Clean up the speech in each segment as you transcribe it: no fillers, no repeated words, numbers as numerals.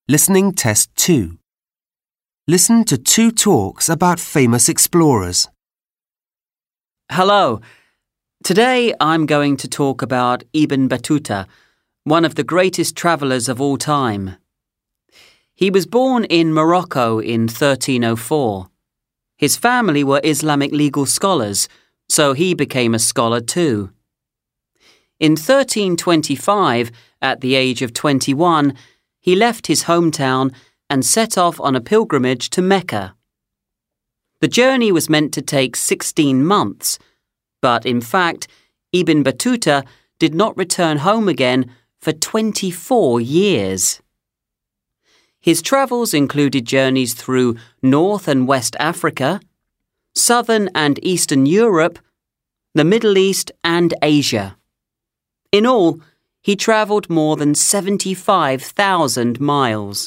Listening Test 2. Listen to 2 talks about famous explorers. Hello. Today I'm going to talk about Ibn Battuta, one of the greatest travellers of all time. He was born in Morocco in 1304. His family were Islamic legal scholars, so he became a scholar too. In 1325, at the age of 21, he left his hometown and set off on a pilgrimage to Mecca. The journey was meant to take 16 months, but in fact, Ibn Battuta did not return home again for 24 years. His travels included journeys through North and West Africa, Southern and Eastern Europe, the Middle East and Asia. In all, he travelled more than 75,000 miles.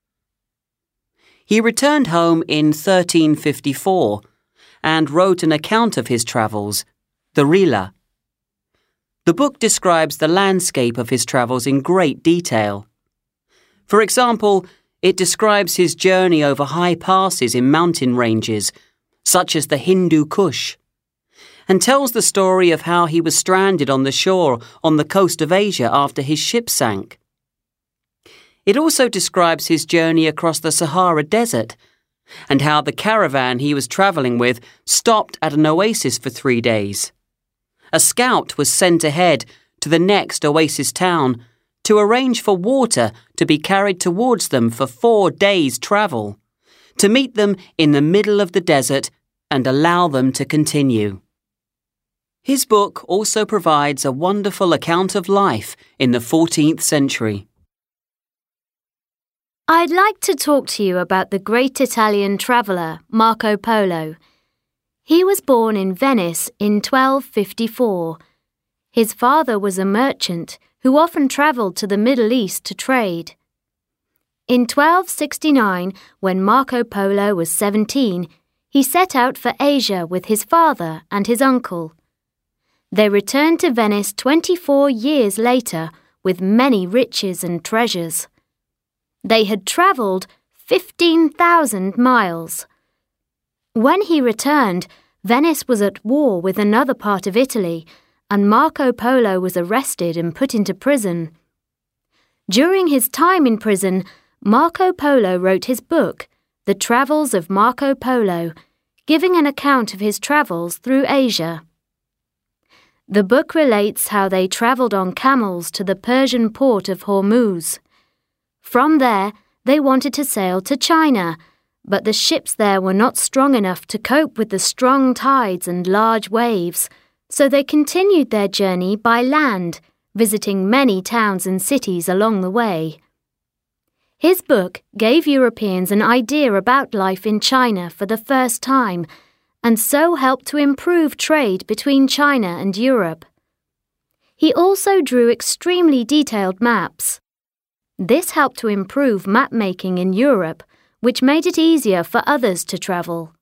He returned home in 1354 and wrote an account of his travels, the Rihla. The book describes the landscape of his travels in great detail. For example, it describes his journey over high passes in mountain ranges, such as the Hindu Kush, and tells the story of how he was stranded on the shore on the coast of Asia after his ship sank. It also describes his journey across the Sahara Desert and how the caravan he was travelling with stopped at an oasis for 3 days. A scout was sent ahead to the next oasis town to arrange for water to be carried towards them for 4 days' travel, to meet them in the middle of the desert and allow them to continue. His book also provides a wonderful account of life in the 14th century. I'd like to talk to you about the great Italian traveller Marco Polo. He was born in Venice in 1254. His father was a merchant who often travelled to the Middle East to trade. In 1269, when Marco Polo was 17, he set out for Asia with his father and his uncle. They returned to Venice 24 years later with many riches and treasures. They had travelled 15,000 miles. When he returned, Venice was at war with another part of Italy, and Marco Polo was arrested and put into prison. During his time in prison, Marco Polo wrote his book, The Travels of Marco Polo, giving an account of his travels through Asia. The book relates how they travelled on camels to the Persian port of Hormuz. From there, they wanted to sail to China, but the ships there were not strong enough to cope with the strong tides and large waves, so they continued their journey by land, visiting many towns and cities along the way. His book gave Europeans an idea about life in China for the first time, and so helped to improve trade between China and Europe. He also drew extremely detailed maps. This helped to improve map-making in Europe, which made it easier for others to travel.